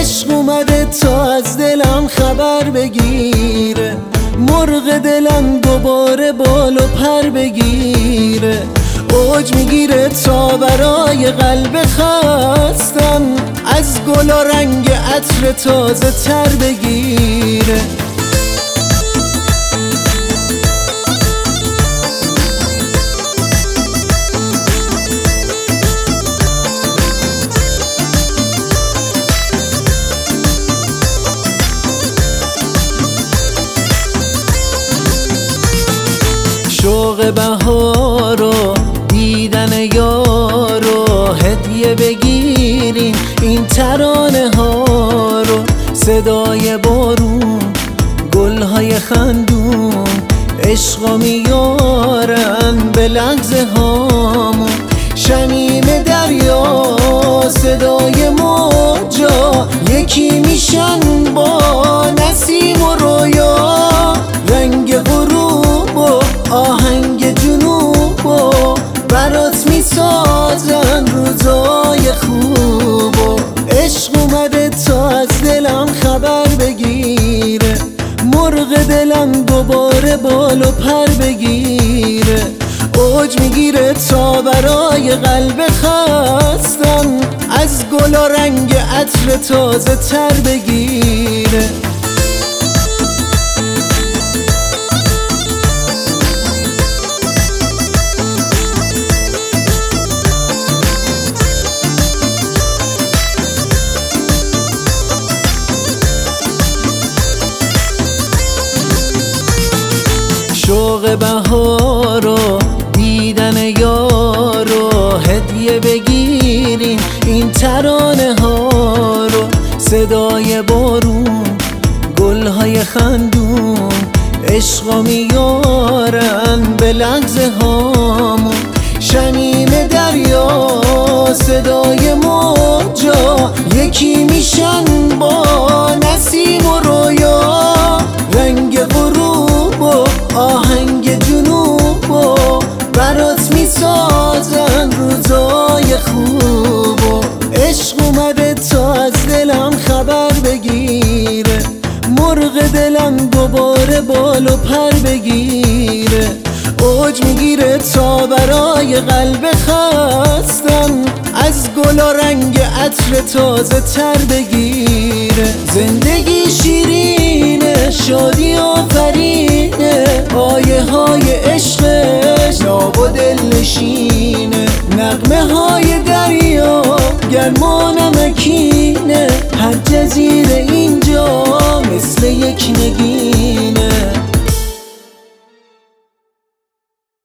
عشق اومده تا از دلم خبر بگیره، مرغ دلم دوباره بال و پر بگیره. اوج میگیره تا برای قلب خستم، از گل و رنگ عطر تازه تر بگیره. شوق بهار و دیدن یار و هدیه بگیریم این ترانه ها رو، صدای بارون، گلهای خندون، عشقا میارن به لحظه هامون. شمیم دریا، صدای موجا، یکی میشن با نسیم و رویا. رنگ غروب و آهنگ جنوب و برات میسازن روزای خوب و عشق اومده تا از دلم خبر بگیره، مرغ دلم دوباره بال و پر بگیره. اوج میگیره تا برای قلب خستم، از گل و رنگ عطر تازه تر بگیره. شوق بهار و دیدن یار و هدیه بگیریم این ترانه ها رو، صدای بارون، گلهای خندون، عشقا میارن به لحظه هامون. شمیم دریا، صدای موجا، یکی میشن با نسیم و رویا. رنگ غروب و آهنگ جنوب و برات میسازن روزای خوب و عشق اومده تا از دلم خبر بگیره، مرغ دلم دوباره بال و پر بگیره. اوج میگیره تا برای قلب خستم، از گل و رنگ عطر تازه تر بگیره. زندگی شیرینه، شادی آفرینه، آیه های عشقش ناب و دل نشینه. نغمه های دریا گرم و نمکینه، هر جزیره اینجا مثل یک نگینه.